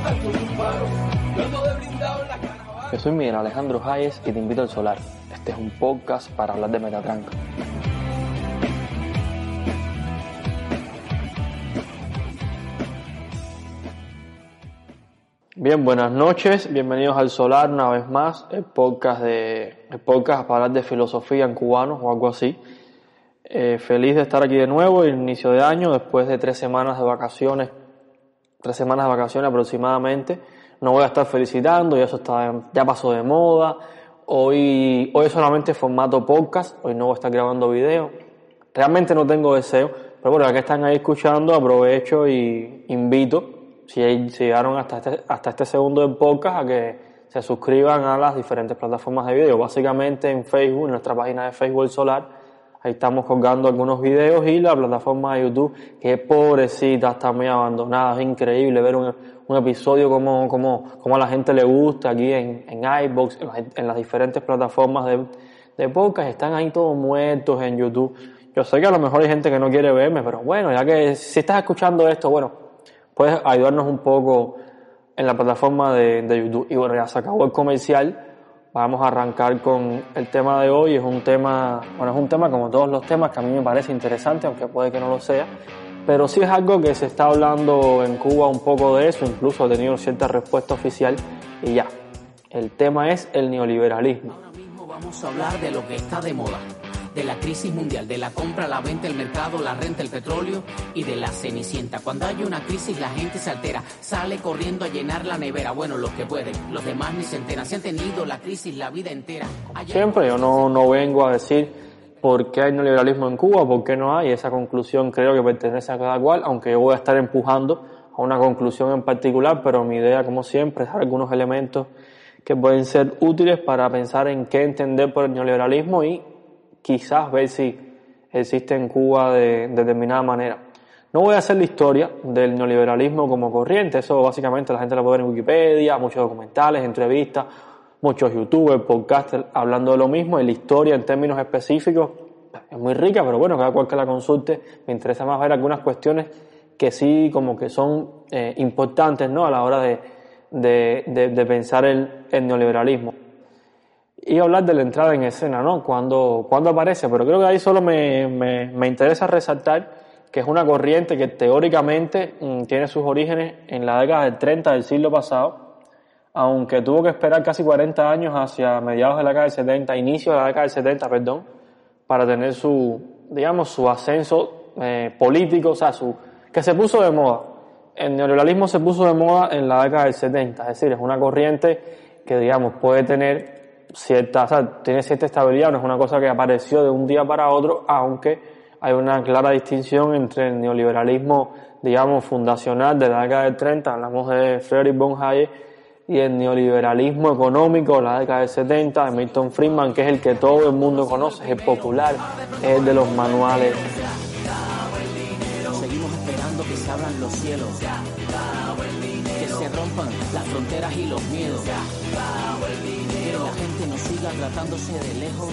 Yo soy Miguel Alejandro Hayes y te invito al Solar. Este es un podcast para hablar de Metatranca. Bien, buenas noches, bienvenidos al Solar una vez más, el podcast para hablar de filosofía en cubano o algo así. Feliz de estar aquí de nuevo, el inicio de año, después de 3 semanas de vacaciones aproximadamente. No voy a estar felicitando, ya pasó de moda. Hoy es solamente formato podcast, hoy no voy a estar grabando video. Realmente no tengo deseo, pero bueno, ya que están ahí escuchando, aprovecho y invito, si llegaron hasta este segundo del podcast, a que se suscriban a las diferentes plataformas de video. Básicamente en Facebook, en nuestra página de Facebook El Solar, ahí estamos colgando algunos videos, y la plataforma de YouTube, que pobrecita, está muy abandonada. Es increíble ver un episodio como a la gente le gusta aquí en iVoox, en las diferentes plataformas de podcast. Están ahí todos muertos en YouTube. Yo sé que a lo mejor hay gente que no quiere verme, pero bueno, ya que si estás escuchando esto, bueno, puedes ayudarnos un poco en la plataforma de YouTube. Y bueno, ya se acabó el comercial. Vamos a arrancar con el tema de hoy. Es un tema como todos los temas, que a mí me parece interesante, aunque puede que no lo sea, pero sí es algo que se está hablando en Cuba un poco de eso, incluso ha tenido cierta respuesta oficial. Y ya, el tema es el neoliberalismo. Ahora mismo vamos a hablar de lo que está de moda, de la crisis mundial, de la compra, la venta, el mercado, la renta, el petróleo y de la cenicienta. Cuando hay una crisis la gente se altera, sale corriendo a llenar la nevera. Bueno, los que pueden, los demás ni se enteran. Se han tenido la crisis la vida entera. Siempre yo no vengo a decir por qué hay neoliberalismo en Cuba, por qué no hay. Esa conclusión creo que pertenece a cada cual, aunque yo voy a estar empujando a una conclusión en particular, pero mi idea, como siempre, es dar algunos elementos que pueden ser útiles para pensar en qué entender por el neoliberalismo y quizás ver si existe en Cuba de determinada manera. No voy a hacer la historia del neoliberalismo como corriente, eso básicamente la gente lo puede ver en Wikipedia, muchos documentales, entrevistas, muchos youtubers, podcasters hablando de lo mismo, y la historia en términos específicos es muy rica, pero bueno, cada cual que la consulte. Me interesa más ver algunas cuestiones que sí como que son importantes, ¿no?, a la hora de pensar el neoliberalismo. Y hablar de la entrada en escena, ¿no? Cuando aparece, pero creo que ahí solo me interesa resaltar que es una corriente que teóricamente tiene sus orígenes en la década del 30 del siglo pasado, aunque tuvo que esperar casi 40 años hacia mediados de la década del 70, inicio de la década del 70, para tener su ascenso político, o sea, que se puso de moda. El neoliberalismo se puso de moda en la década del 70, es decir, es una corriente que, puede tener tiene cierta estabilidad, no es una cosa que apareció de un día para otro, aunque hay una clara distinción entre el neoliberalismo, fundacional de la década del 30, hablamos de Friedrich von Hayek, y el neoliberalismo económico de la década del 70, de Milton Friedman, que es el que todo el mundo conoce, es el popular, es el de los manuales. Seguimos esperando que se abran los cielos, que se rompan las fronteras y los miedos, que la gente no siga tratándose de lejos.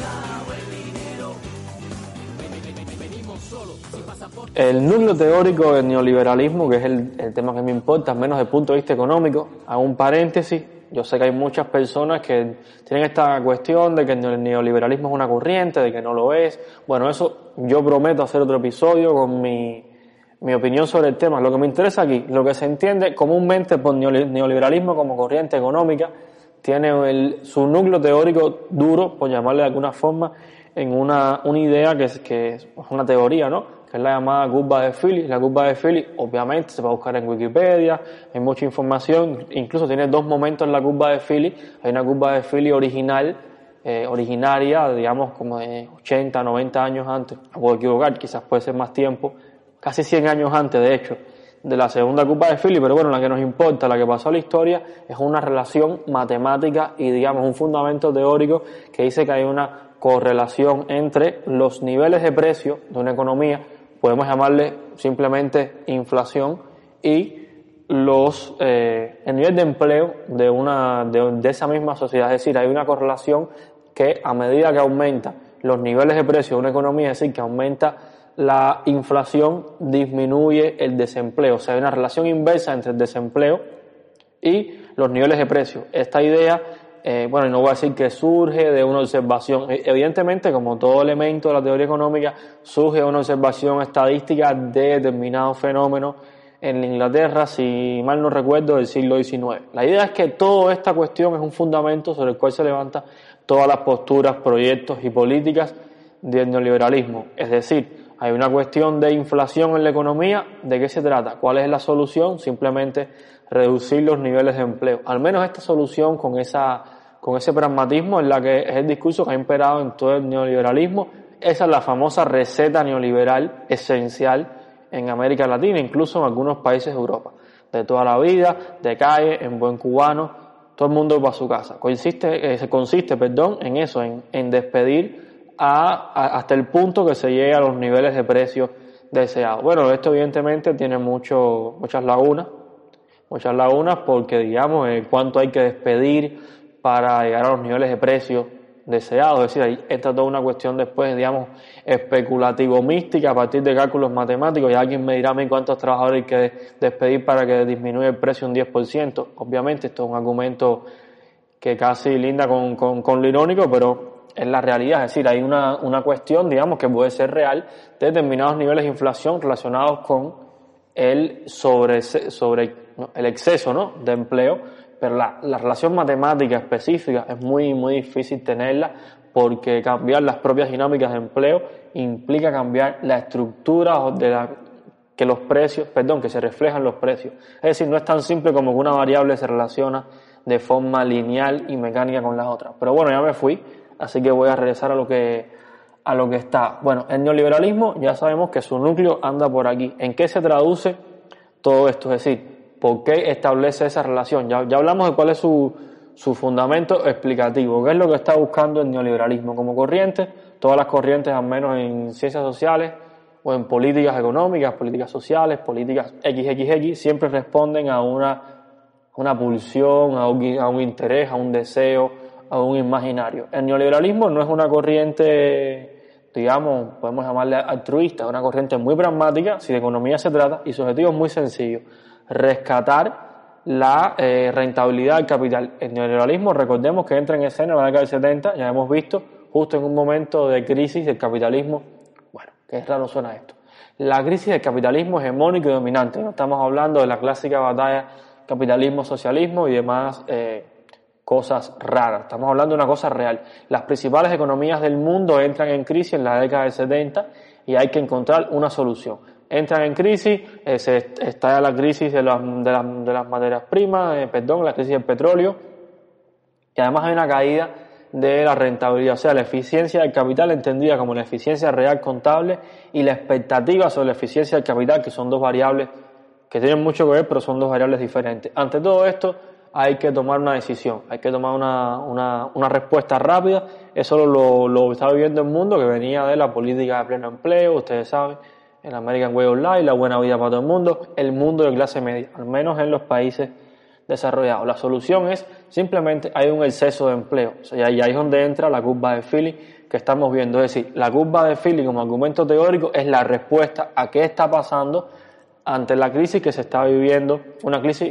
El núcleo teórico del neoliberalismo, que es el tema que me importa, al menos desde el punto de vista económico, hago un paréntesis. Yo sé que hay muchas personas que tienen esta cuestión de que el neoliberalismo es una corriente, de que no lo es. Bueno, eso yo prometo hacer otro episodio con mi opinión sobre el tema. Lo que me interesa aquí, lo que se entiende comúnmente por neoliberalismo como corriente económica, tiene su núcleo teórico duro, por llamarle de alguna forma, en una idea que es una teoría, ¿no?, que es la llamada curva de Phillips. La curva de Phillips, obviamente, se puede buscar en Wikipedia, hay mucha información, incluso tiene 2 momentos en la curva de Phillips. Hay una curva de Phillips originaria, como de 80, 90 años antes, me puedo equivocar, quizás puede ser más tiempo, casi 100 años antes, de hecho, de la segunda curva de Phillips, pero bueno, la que nos importa, la que pasó a la historia, es una relación matemática y, un fundamento teórico que dice que hay una correlación entre los niveles de precio de una economía, podemos llamarle simplemente inflación, y el nivel de empleo de esa misma sociedad. Es decir, hay una correlación que a medida que aumenta los niveles de precio de una economía, es decir, que aumenta la inflación, disminuye el desempleo. O sea, hay una relación inversa entre el desempleo y los niveles de precios. Esta idea, bueno, no voy a decir que surge de una observación. Evidentemente, como todo elemento de la teoría económica, surge de una observación estadística de determinados fenómenos en Inglaterra, si mal no recuerdo, del siglo XIX. La idea es que toda esta cuestión es un fundamento sobre el cual se levantan todas las posturas, proyectos y políticas del neoliberalismo. Es decir, hay una cuestión de inflación en la economía. ¿De qué se trata? ¿Cuál es la solución? Simplemente reducir los niveles de empleo. Al menos esta solución con ese pragmatismo es el discurso que ha imperado en todo el neoliberalismo. Esa es la famosa receta neoliberal esencial en América Latina, incluso en algunos países de Europa. De toda la vida, de calle, en buen cubano, todo el mundo va a su casa. Consiste en eso, en despedir hasta el punto que se llegue a los niveles de precios deseados. Bueno, esto evidentemente tiene muchas lagunas porque, digamos, cuánto hay que despedir para llegar a los niveles de precios deseados. Es decir, esta es toda una cuestión después, digamos, especulativo-mística a partir de cálculos matemáticos. Y alguien me dirá a mí cuántos trabajadores hay que despedir para que disminuya el precio un 10%. Obviamente esto es un argumento que casi linda con lo irónico, pero es la realidad. Es decir, hay una cuestión, digamos, que puede ser real de determinados niveles de inflación relacionados con el el exceso, ¿no?, de empleo, pero la relación matemática específica es muy, muy difícil tenerla, porque cambiar las propias dinámicas de empleo implica cambiar la estructura que se reflejan los precios. Es decir, no es tan simple como que una variable se relaciona de forma lineal y mecánica con las otras. Pero bueno, ya me fui, así que voy a regresar a lo que está. Bueno, el neoliberalismo ya sabemos que su núcleo anda por aquí. ¿En qué se traduce todo esto? Es decir, ¿por qué establece esa relación? Ya hablamos de cuál es su fundamento explicativo. ¿Qué es lo que está buscando el neoliberalismo como corriente? Todas las corrientes, al menos en ciencias sociales o en políticas económicas, políticas sociales, políticas XXX, siempre responden a una pulsión, a un interés, a un deseo, a un imaginario. El neoliberalismo no es una corriente, digamos, podemos llamarle altruista, es una corriente muy pragmática, si de economía se trata, y su objetivo es muy sencillo: rescatar la rentabilidad del capital. El neoliberalismo, recordemos que entra en escena en la década del 70, ya hemos visto, justo en un momento de crisis del capitalismo. Bueno, qué raro suena esto. La crisis del capitalismo hegemónico y dominante. No estamos hablando de la clásica batalla capitalismo-socialismo y demás cosas raras. Estamos hablando de una cosa real. Las principales economías del mundo entran en crisis en la década del 70 y hay que encontrar una solución. Entran en crisis, está la crisis de las materias primas, la crisis del petróleo, y además hay una caída de la rentabilidad, o sea, la eficiencia del capital entendida como la eficiencia real contable y la expectativa sobre la eficiencia del capital, que son dos variables que tienen mucho que ver, pero son dos variables diferentes. Ante todo esto hay que tomar una decisión, hay que tomar una respuesta rápida. Eso lo está viviendo el mundo, que venía de la política de pleno empleo, ustedes saben, el American Way of Life, la buena vida para todo el mundo de clase media, al menos en los países desarrollados. La solución es simplemente hay un exceso de empleo, o sea, y ahí es donde entra la curva de Philly que estamos viendo. Es decir, la curva de Philly como argumento teórico es la respuesta a qué está pasando ante la crisis que se está viviendo, una crisis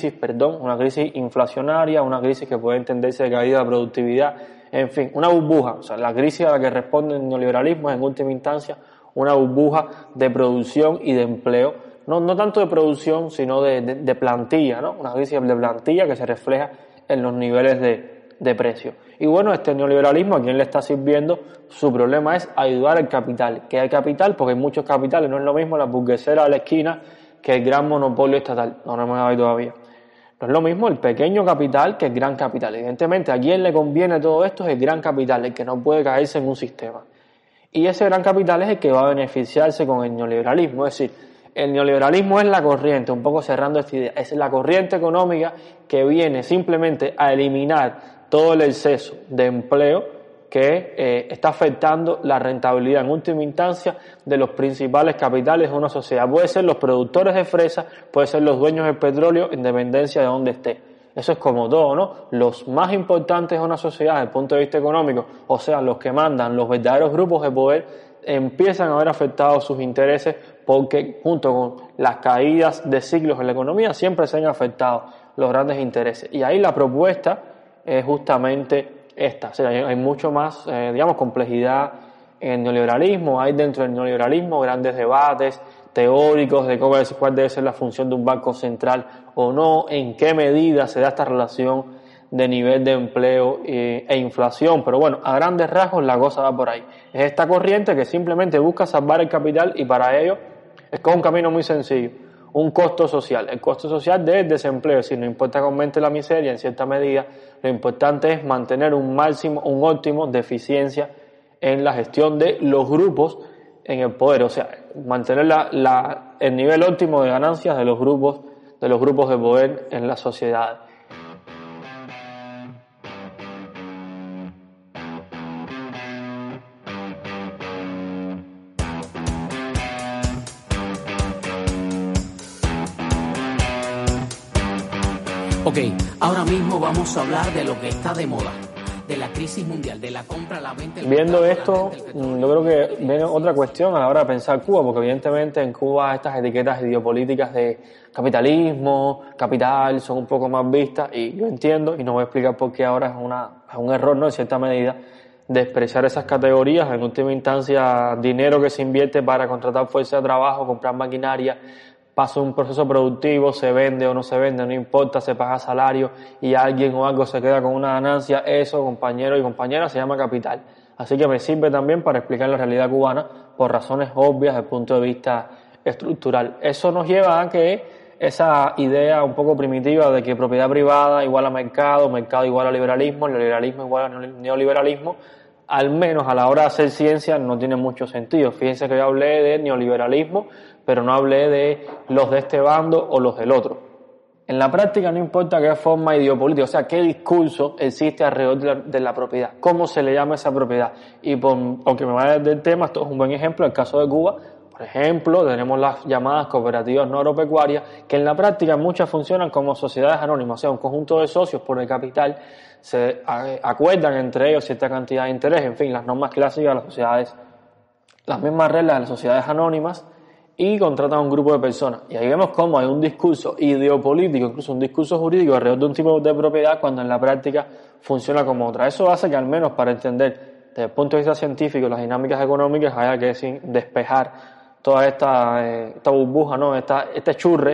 inflacionaria, una crisis que puede entenderse de caída de productividad, en fin, una burbuja. O sea, la crisis a la que responde el neoliberalismo es en última instancia una burbuja de producción y de empleo, no tanto de producción, sino de plantilla, ¿no? Una crisis de plantilla que se refleja en los niveles de precio. Y bueno, este neoliberalismo, ¿a quién le está sirviendo? Su problema es ayudar al capital. ¿Qué hay capital? Porque hay muchos capitales, no es lo mismo la burguesera de la esquina que el gran monopolio estatal. No me voy todavía. No es lo mismo el pequeño capital que el gran capital. Evidentemente, a quién le conviene todo esto es el gran capital, el que no puede caerse en un sistema. Y ese gran capital es el que va a beneficiarse con el neoliberalismo. Es decir, el neoliberalismo es la corriente, un poco cerrando esta idea, es la corriente económica que viene simplemente a eliminar todo el exceso de empleo que está afectando la rentabilidad en última instancia de los principales capitales de una sociedad. Puede ser los productores de fresa, puede ser los dueños del petróleo, en dependencia de dónde esté. Eso es como todo, ¿no? Los más importantes de una sociedad desde el punto de vista económico, o sea, los que mandan, los verdaderos grupos de poder, empiezan a ver afectados sus intereses porque junto con las caídas de ciclos en la economía siempre se han afectado los grandes intereses. Y ahí la propuesta es justamente esta. O sea, hay mucho más, complejidad en el neoliberalismo. Hay dentro del neoliberalismo grandes debates teóricos de cuál debe ser la función de un banco central o no, en qué medida se da esta relación de nivel de empleo e inflación. Pero bueno, a grandes rasgos la cosa va por ahí. Es esta corriente que simplemente busca salvar el capital y para ello es con un camino muy sencillo, un costo social. El costo social del desempleo, es decir, no importa que aumente la miseria en cierta medida, lo importante es mantener un óptimo de eficiencia en la gestión de los grupos en el poder, o sea, mantener el nivel óptimo de ganancias de los grupos de poder en la sociedad. Ok, ahora mismo vamos a hablar de lo que está de moda, de la crisis mundial, de la compra, la venta... Viendo esto, yo creo que viene otra cuestión a la hora de pensar Cuba, porque evidentemente en Cuba estas etiquetas ideopolíticas de capitalismo, capital, son un poco más vistas, y yo entiendo, y no voy a explicar por qué ahora es un error, ¿no?, en cierta medida, despreciar esas categorías. En última instancia, dinero que se invierte para contratar fuerza de trabajo, comprar maquinaria, pasa un proceso productivo, se vende o no se vende, no importa, se paga salario y alguien o algo se queda con una ganancia, eso, compañeros y compañeras, se llama capital. Así que me sirve también para explicar la realidad cubana por razones obvias desde el punto de vista estructural. Eso nos lleva a que esa idea un poco primitiva de que propiedad privada igual a mercado, mercado igual a liberalismo, liberalismo igual a neoliberalismo, al menos a la hora de hacer ciencia no tiene mucho sentido. Fíjense que yo hablé de neoliberalismo, pero no hablé de los de este bando o los del otro. En la práctica no importa qué forma ideopolítica, o sea, qué discurso existe alrededor de la propiedad, cómo se le llama esa propiedad. Y aunque me vaya del tema, esto es un buen ejemplo. En el caso de Cuba, por ejemplo, tenemos las llamadas cooperativas no agropecuarias, que en la práctica muchas funcionan como sociedades anónimas, o sea, un conjunto de socios por el capital se acuerdan entre ellos cierta cantidad de interés, en fin, las normas clásicas de las sociedades, las mismas reglas de las sociedades anónimas, y contratan a un grupo de personas. Y ahí vemos cómo hay un discurso ideopolítico, incluso un discurso jurídico alrededor de un tipo de propiedad, cuando en la práctica funciona como otra. Eso hace que, al menos para entender desde el punto de vista científico las dinámicas económicas, haya que despejar toda esta burbuja, ¿no?, este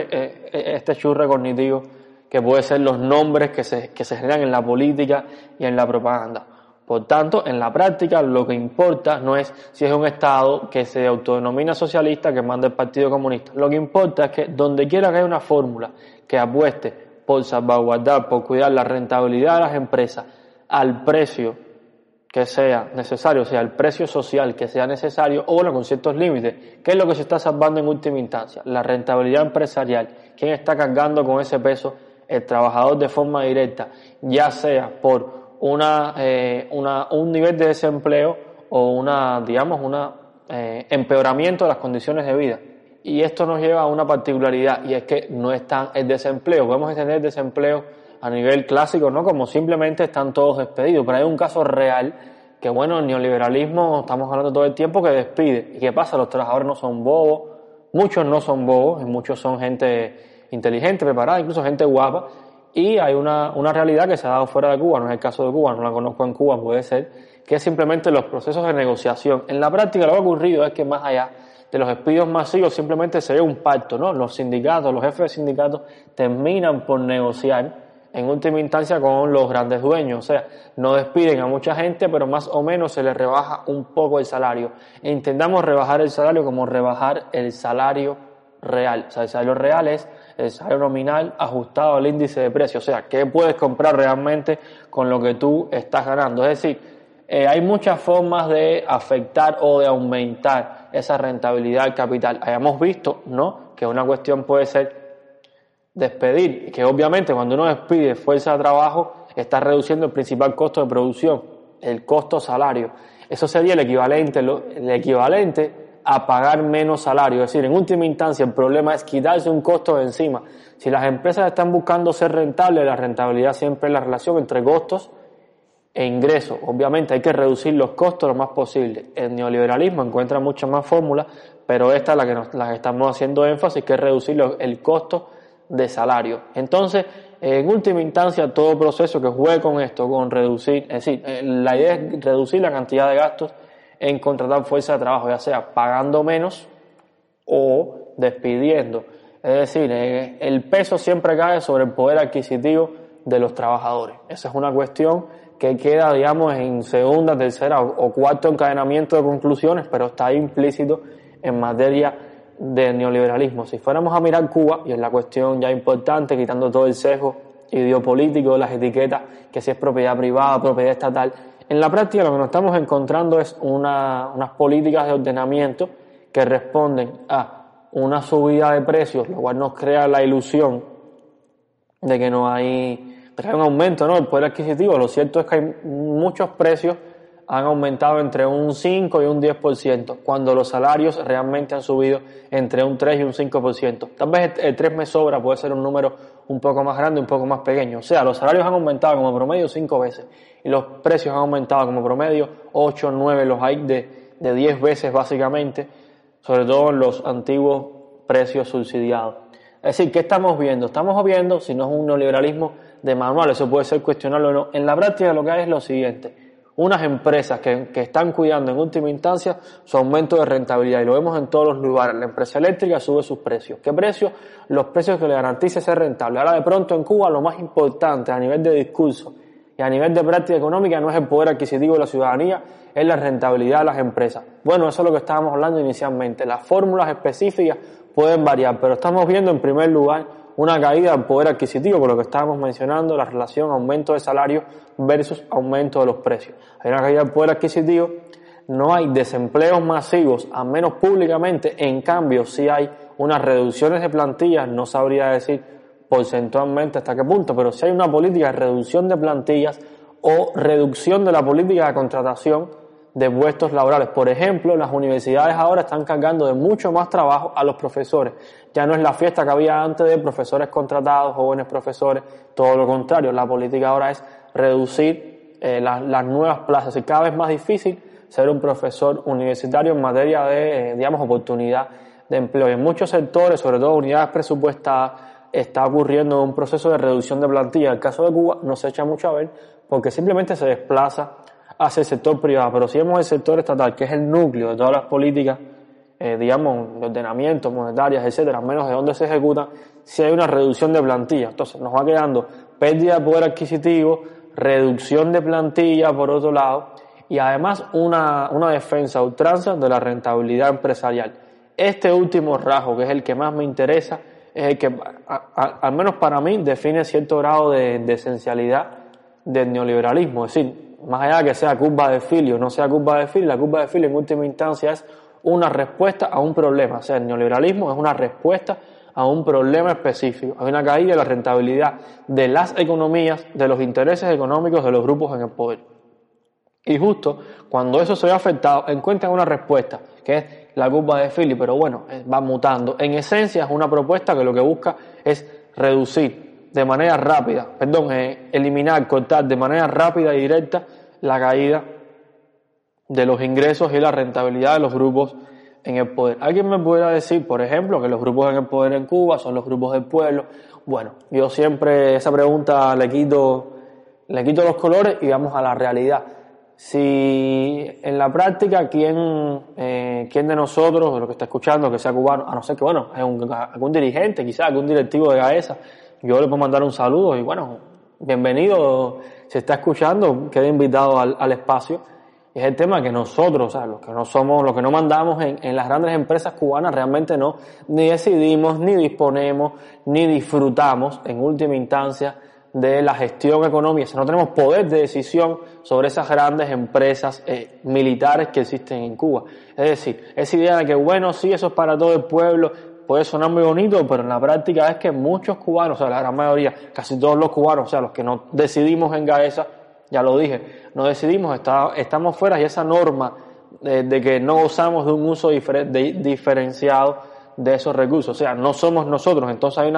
churre cognitivo que puede ser los nombres que se generan en la política y en la propaganda. Por tanto, en la práctica lo que importa no es si es un Estado que se autodenomina socialista que manda el Partido Comunista. Lo que importa es que donde quiera que haya una fórmula que apueste por salvaguardar, por cuidar la rentabilidad de las empresas al precio que sea necesario, o sea, el precio social que sea necesario, o bueno, con ciertos límites. ¿Qué es lo que se está salvando en última instancia? La rentabilidad empresarial. ¿Quién está cargando con ese peso? El trabajador de forma directa, ya sea por un nivel de desempleo o empeoramiento de las condiciones de vida. Y esto nos lleva a una particularidad, y es que no está el desempleo. Podemos entender el desempleo a nivel clásico, ¿no?, como simplemente están todos despedidos, pero hay un caso real que, bueno, el neoliberalismo, estamos hablando todo el tiempo, que despide. ¿Y qué pasa? Los trabajadores no son bobos, muchos no son bobos, y muchos son gente inteligente, preparada, incluso gente guapa. Y hay una realidad que se ha dado fuera de Cuba, no es el caso de Cuba, no la conozco en Cuba, puede ser, que es simplemente los procesos de negociación. En la práctica lo que ha ocurrido es que más allá de los despidos masivos simplemente se ve un pacto, ¿no? Los sindicatos, los jefes de sindicatos terminan por negociar en última instancia con los grandes dueños, o sea, no despiden a mucha gente, pero más o menos se les rebaja un poco el salario. E intentamos rebajar el salario como rebajar el salario real. O sea, el salario real es el salario nominal ajustado al índice de precio, o sea, qué puedes comprar realmente con lo que tú estás ganando. Es decir, hay muchas formas de afectar o de aumentar esa rentabilidad del capital. Hayamos visto, ¿no?, que una cuestión puede ser despedir, que obviamente cuando uno despide fuerza de trabajo está reduciendo el principal costo de producción, el costo salario. Eso sería el equivalente a pagar menos salario. Es decir, en última instancia el problema es quitarse un costo de encima. Si las empresas están buscando ser rentables, la rentabilidad siempre es la relación entre costos e ingresos. Obviamente hay que reducir los costos lo más posible. El neoliberalismo encuentra muchas más fórmulas, pero esta es la que estamos haciendo énfasis, que es reducir el costo de salario. Entonces, en última instancia, todo proceso que juegue con esto, con reducir, es decir, la idea es reducir la cantidad de gastos en contratar fuerza de trabajo, ya sea pagando menos o despidiendo. Es decir, el peso siempre cae sobre el poder adquisitivo de los trabajadores. Esa es una cuestión que queda, digamos, en segunda, tercera o cuarto encadenamiento de conclusiones, pero está implícito en materia de neoliberalismo. Si fuéramos a mirar Cuba, y es la cuestión ya importante, quitando todo el sesgo ideopolítico, las etiquetas, que si es propiedad privada, propiedad estatal, en la práctica lo que nos estamos encontrando es unas políticas de ordenamiento que responden a una subida de precios, lo cual nos crea la ilusión de que no hay un aumento, ¿no?, del poder adquisitivo. Lo cierto es que hay muchos precios han aumentado entre un 5 y un 10%, cuando los salarios realmente han subido entre un 3 y un 5%. Tal vez el 3 me sobra, puede ser un número un poco más grande, un poco más pequeño. O sea, los salarios han aumentado como promedio 5 veces y los precios han aumentado como promedio 8, 9, los hay de 10 veces básicamente, sobre todo en los antiguos precios subsidiados. Es decir, ¿qué estamos viendo? Estamos viendo, si no es un neoliberalismo de manual, eso puede ser cuestionable o no. En la práctica lo que hay es lo siguiente: unas empresas que están cuidando en última instancia su aumento de rentabilidad, y lo vemos en todos los lugares. La empresa eléctrica sube sus precios. ¿Qué precios? Los precios que le garantice ser rentable. Ahora de pronto en Cuba lo más importante a nivel de discurso y a nivel de práctica económica no es el poder adquisitivo de la ciudadanía, es la rentabilidad de las empresas. Bueno, eso es lo que estábamos hablando inicialmente. Las fórmulas específicas pueden variar, pero estamos viendo en primer lugar una caída del poder adquisitivo, por lo que estábamos mencionando, la relación aumento de salario versus aumento de los precios. Hay una caída del poder adquisitivo, no hay desempleos masivos, al menos públicamente. En cambio, sí hay unas reducciones de plantillas, no sabría decir porcentualmente hasta qué punto, pero sí hay una política de reducción de plantillas o reducción de la política de contratación de puestos laborales. Por ejemplo, las universidades ahora están cargando de mucho más trabajo a los profesores. Ya no es la fiesta que había antes de profesores contratados, jóvenes profesores, todo lo contrario. La política ahora es reducir las nuevas plazas. Es cada vez más difícil ser un profesor universitario en materia de, oportunidad de empleo. Y en muchos sectores, sobre todo unidades presupuestadas, está ocurriendo un proceso de reducción de plantilla. En el caso de Cuba no se echa mucho a ver porque simplemente se desplaza hacia el sector privado, pero si vemos el sector estatal, que es el núcleo de todas las políticas, de ordenamiento, monetarias, etcétera, menos de dónde se ejecuta, si hay una reducción de plantilla. Entonces nos va quedando pérdida de poder adquisitivo, reducción de plantilla por otro lado, y además una defensa a ultranza de la rentabilidad empresarial. Este último rasgo, que es el que más me interesa, es el que, al menos para mí, define cierto grado de esencialidad del neoliberalismo. Es decir, más allá de que sea curva de Philly o no sea curva de Philly, la curva de Philly en última instancia es una respuesta a un problema. O sea, el neoliberalismo es una respuesta a un problema específico. Hay una caída de la rentabilidad de las economías, de los intereses económicos de los grupos en el poder. Y justo cuando eso se ve afectado, encuentran una respuesta, que es la curva de Philly, pero bueno, va mutando. En esencia es una propuesta que lo que busca es reducir de manera rápida, eliminar, cortar de manera rápida y directa la caída de los ingresos y la rentabilidad de los grupos en el poder. ¿Alguien me pudiera decir, por ejemplo, que los grupos en el poder en Cuba son los grupos del pueblo? Bueno, yo siempre esa pregunta le quito los colores y vamos a la realidad. Si en la práctica, ¿quién de nosotros, de lo que está escuchando, que sea cubano, a no ser que, algún dirigente, quizás algún directivo de GAESA, yo le puedo mandar un saludo y bienvenido, si está escuchando, quede invitado al espacio. Es el tema que nosotros, los que no mandamos en las grandes empresas cubanas, realmente no, ni decidimos, ni disponemos, ni disfrutamos, en última instancia, de la gestión económica. No tenemos poder de decisión sobre esas grandes empresas militares que existen en Cuba. Es decir, esa idea de que, sí, eso es para todo el pueblo, puede sonar muy bonito, pero en la práctica es que muchos cubanos, la gran mayoría, casi todos los cubanos, los que no decidimos en GAESA, ya lo dije, no decidimos, estamos fuera, y esa norma de que no gozamos de un uso diferenciado de esos recursos, no somos nosotros. Entonces hay una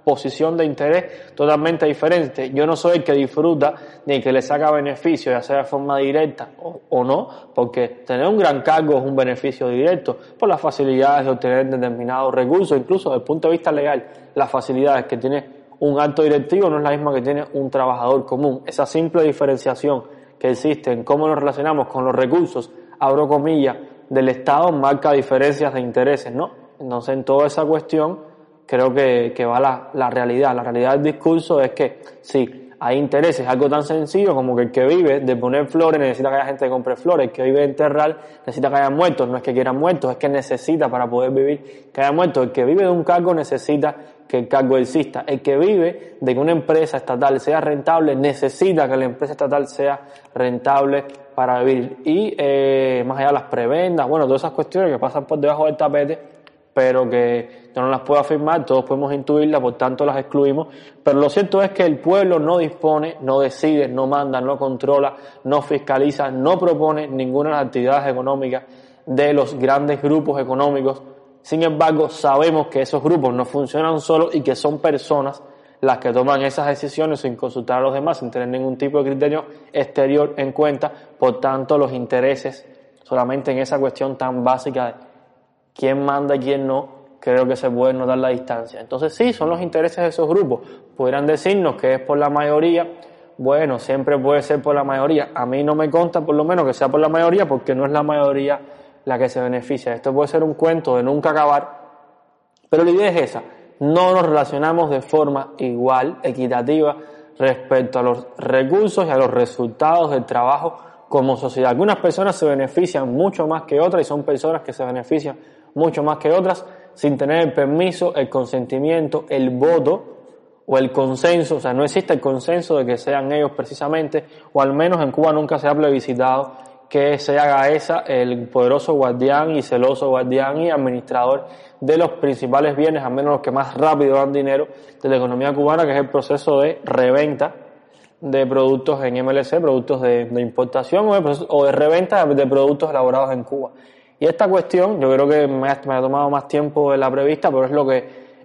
posición de interés totalmente diferente. Yo no soy el que disfruta ni el que le saca beneficio, ya sea de forma directa o no, porque tener un gran cargo es un beneficio directo por las facilidades de obtener determinados recursos, incluso desde el punto de vista legal, las facilidades que tiene un alto directivo no es la misma que tiene un trabajador común. Esa simple diferenciación que existe en cómo nos relacionamos con los recursos, abro comillas, del Estado, marca diferencias de intereses, ¿no? Entonces, en toda esa cuestión, creo que va la realidad. La realidad del discurso es que sí, hay intereses, algo tan sencillo como que el que vive de poner flores necesita que haya gente que compre flores, el que vive de enterrar necesita que haya muertos, no es que quieran muertos, es que necesita para poder vivir que haya muertos. El que vive de un cargo necesita que el cargo exista. El que vive de que una empresa estatal sea rentable necesita que la empresa estatal sea rentable para vivir. Y más allá de las prebendas, bueno, todas esas cuestiones que pasan por debajo del tapete, pero que yo no las puedo afirmar, todos podemos intuirlas, por tanto las excluimos, pero lo cierto es que el pueblo no dispone, no decide, no manda, no controla, no fiscaliza, no propone ninguna de las actividades económicas de los grandes grupos económicos. Sin embargo, sabemos que esos grupos no funcionan solos y que son personas las que toman esas decisiones sin consultar a los demás, sin tener ningún tipo de criterio exterior en cuenta. Por tanto, los intereses, solamente en esa cuestión tan básica de quién manda y quién no, creo que se puede notar la distancia. Entonces sí, son los intereses de esos grupos. Podrían decirnos que es por la mayoría. Bueno, siempre puede ser por la mayoría. A mí no me consta por lo menos que sea por la mayoría, porque no es la mayoría la que se beneficia. Esto puede ser un cuento de nunca acabar, pero la idea es esa. No nos relacionamos de forma igual, equitativa, respecto a los recursos y a los resultados del trabajo como sociedad. Algunas personas se benefician mucho más que otras y son personas que se benefician mucho más que otras sin tener el permiso, el consentimiento, el voto o el consenso. O sea, no existe el consenso de que sean ellos precisamente, o al menos en Cuba nunca se ha plebiscitado que sea Gaesa el poderoso guardián y celoso guardián y administrador de los principales bienes, al menos los que más rápido dan dinero de la economía cubana, que es el proceso de reventa de productos en MLC, productos de importación o de reventa de productos elaborados en Cuba. Y esta cuestión, yo creo que me ha tomado más tiempo de la prevista, pero es lo que,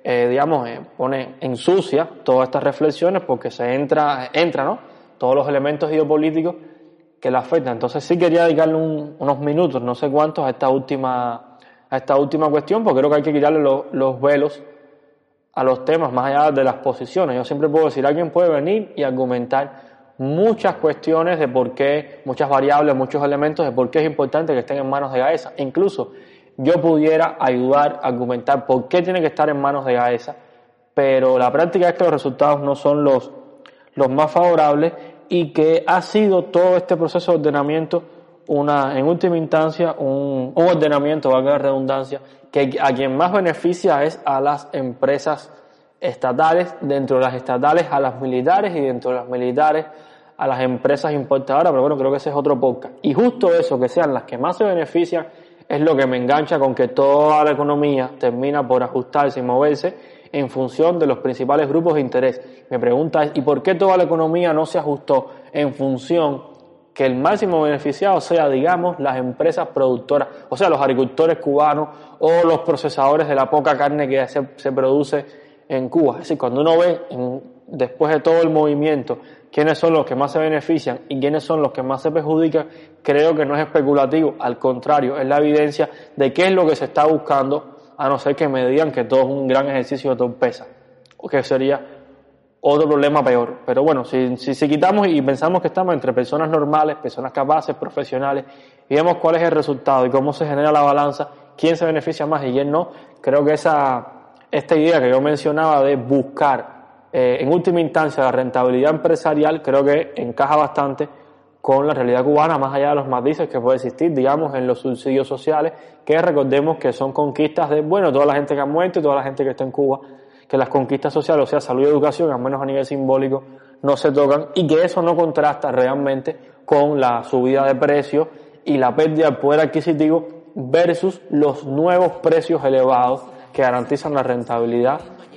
pone, ensucia todas estas reflexiones, porque se entra, ¿no? Todos los elementos geopolíticos que la afectan. Entonces sí quería dedicarle unos minutos, no sé cuántos, a esta última cuestión, porque creo que hay que quitarle los velos a los temas más allá de las posiciones. Yo siempre puedo decir, alguien puede venir y argumentar muchas cuestiones de por qué, muchas variables, muchos elementos de por qué es importante que estén en manos de Gaesa. Incluso yo pudiera ayudar a argumentar por qué tiene que estar en manos de Gaesa, pero la práctica es que los resultados no son los más favorables y que ha sido todo este proceso de ordenamiento en última instancia un ordenamiento, valga la redundancia, que a quien más beneficia es a las empresas estatales, dentro de las estatales a las militares y dentro de las militares a las empresas importadoras, pero bueno, creo que ese es otro podcast. Y justo eso, que sean las que más se benefician, es lo que me engancha con que toda la economía termina por ajustarse y moverse en función de los principales grupos de interés. Mi pregunta es, ¿y por qué toda la economía no se ajustó en función que el máximo beneficiado sea, digamos, las empresas productoras, o sea, los agricultores cubanos o los procesadores de la poca carne que se produce en Cuba? Es decir, cuando uno ve, después de todo el movimiento, quiénes son los que más se benefician y quiénes son los que más se perjudican, creo que no es especulativo, al contrario, es la evidencia de qué es lo que se está buscando, a no ser que me digan que todo es un gran ejercicio de torpeza, o que sería otro problema peor. Pero bueno, si quitamos y pensamos que estamos entre personas normales, personas capaces, profesionales, y vemos cuál es el resultado y cómo se genera la balanza, quién se beneficia más y quién no, creo que esta idea que yo mencionaba de buscar en última instancia la rentabilidad empresarial, creo que encaja bastante con la realidad cubana, más allá de los matices que puede existir, digamos, en los subsidios sociales, que recordemos que son conquistas de, bueno, toda la gente que ha muerto y toda la gente que está en Cuba, que las conquistas sociales, o sea, salud y educación, al menos a nivel simbólico, no se tocan, y que eso no contrasta realmente con la subida de precios y la pérdida del poder adquisitivo versus los nuevos precios elevados que garantizan la rentabilidad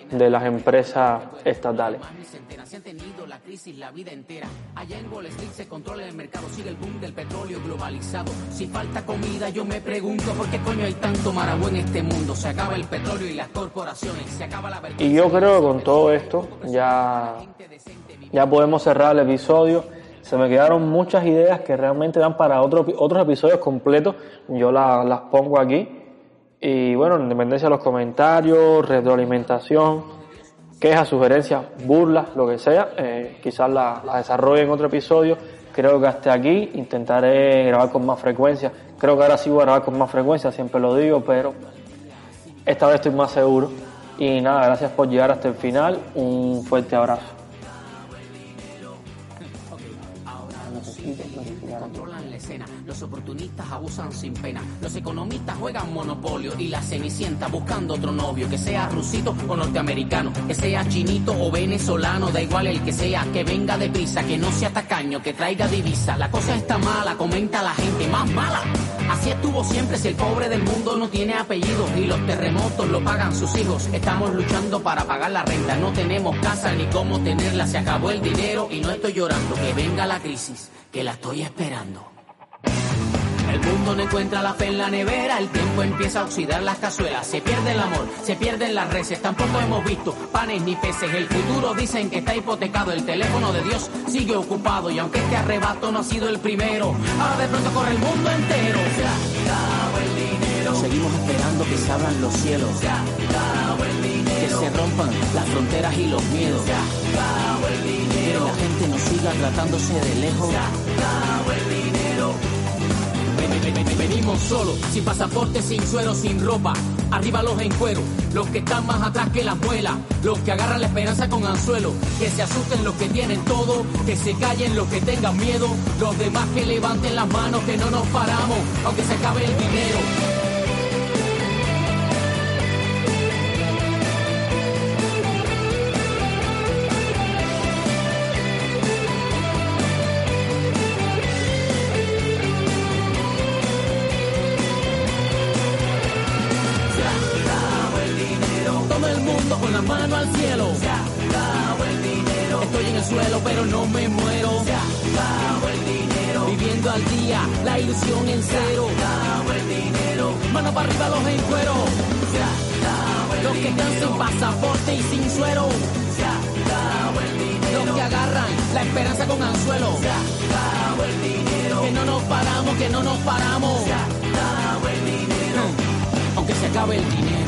de las empresas estatales. Se han tenido la crisis la vida entera. Allá en Wall Street se controla el mercado, sigue el boom del petróleo globalizado. Si falta comida, yo me pregunto por qué coño hay tanto marabú en este mundo. Se acaba el petróleo y las corporaciones, se acaba la vergüenza. Y yo creo que con todo esto ya podemos cerrar el episodio. Se me quedaron muchas ideas que realmente dan para otros episodios completos. Yo las pongo aquí. Y bueno, en dependencia de los comentarios, retroalimentación, quejas, sugerencias, burlas, lo que sea, quizás la desarrolle en otro episodio. Creo que hasta aquí intentaré grabar con más frecuencia. Creo que ahora sí voy a grabar con más frecuencia, siempre lo digo, pero esta vez estoy más seguro. Y nada, gracias por llegar hasta el final. Un fuerte abrazo. Controlan la escena, los oportunistas abusan sin pena, los economistas juegan monopolio y la cenicienta buscando otro novio, que sea rusito o norteamericano, que sea chinito o venezolano, da igual el que sea, que venga deprisa, que no sea tacaño, que traiga divisa. La cosa está mala, comenta la gente, más mala. Así estuvo siempre, si el pobre del mundo no tiene apellido y los terremotos lo pagan sus hijos. Estamos luchando para pagar la renta, no tenemos casa ni cómo tenerla, se acabó el dinero y no estoy llorando, que venga la crisis, que la estoy esperando. El mundo no encuentra la fe en la nevera, el tiempo empieza a oxidar las cazuelas, se pierde el amor, se pierden las reses, tampoco hemos visto panes ni peces, el futuro dicen que está hipotecado, el teléfono de Dios sigue ocupado y aunque este arrebato no ha sido el primero, ahora de pronto corre el mundo entero. Se acabó el dinero, seguimos esperando que se abran los cielos, se acabó el dinero, que se rompan las fronteras y los miedos, se acabó el dinero, que la gente no siga tratándose de lejos, se acabó el dinero. Venimos solos, sin pasaporte, sin suero, sin ropa. Arriba los en cuero, los que están más atrás que las muelas, los que agarran la esperanza con anzuelo. Que se asusten los que tienen todo, que se callen los que tengan miedo. Los demás que levanten las manos, que no nos paramos, aunque se acabe el dinero. Con la mano al cielo, se acabó el dinero. Estoy en el suelo pero no me muero, se acabó el dinero. Viviendo al día, la ilusión en cero, se acabó el dinero. Mano para arriba los en cuero, se acabó el dinero. Los que están sin pasaporte y sin suero, se acabó el dinero. Los que agarran la esperanza con anzuelo, se acabó el dinero. Que no nos paramos, que no nos paramos, se acabó el dinero. Aunque se acabe el dinero.